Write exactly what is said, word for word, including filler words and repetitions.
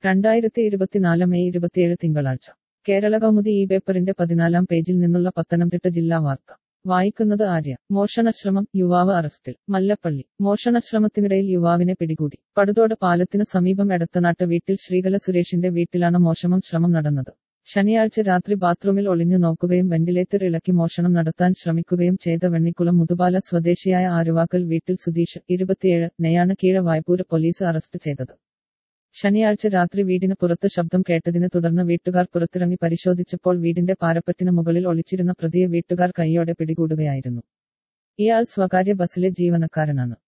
രണ്ടായിരത്തി ഇരുപത്തിനാല് മെയ് ഇരുപത്തിയേഴ് തിങ്കളാഴ്ച കേരള കൗമുദി ഈ പേപ്പറിന്റെ പതിനാലാം പേജിൽ നിന്നുള്ള പത്തനംതിട്ട ജില്ലാ വാർത്ത വായിക്കുന്നത് ആര്യ. മോഷണശ്രമം, യുവാവ് അറസ്റ്റിൽ. മല്ലപ്പള്ളി. മോഷണശ്രമത്തിനിടയിൽ യുവാവിനെ പിടികൂടി. പടുതോട് പാലത്തിന് സമീപം എടത്തനാട്ട് വീട്ടിൽ ശ്രീകല സുരേഷിന്റെ വീട്ടിലാണ് മോഷണം ശ്രമം നടന്നത്. ശനിയാഴ്ച രാത്രി ബാത്റൂമിൽ ഒളിഞ്ഞു നോക്കുകയും വെന്റിലേറ്റർ ഇളക്കി മോഷണം നടത്താൻ ശ്രമിക്കുകയും ചെയ്ത വെണ്ണിക്കുളം മുതുപാല സ്വദേശിയായ ആരുവാക്കൽ വീട്ടിൽ സുധീഷ്, ഇരുപത്തിയേഴ്, നെയാണ് കീഴ വായ്പൂര് പോലീസ് അറസ്റ്റ് ചെയ്തത്. ശനിയാഴ്ച രാത്രി വീടിന് പുറത്ത് ശബ്ദം കേട്ടതിനെ തുടർന്ന് വീട്ടുകാർ പുറത്തിറങ്ങി പരിശോധിച്ചപ്പോൾ വീടിന്റെ പാരപ്പറ്റിന് മുകളിൽ ഒളിച്ചിരുന്ന പ്രതിയെ വീട്ടുകാർ കൈയോടെ പിടികൂടുകയായിരുന്നു. ഇയാൾ സ്വകാര്യ ബസിലെ ജീവനക്കാരനാണ്.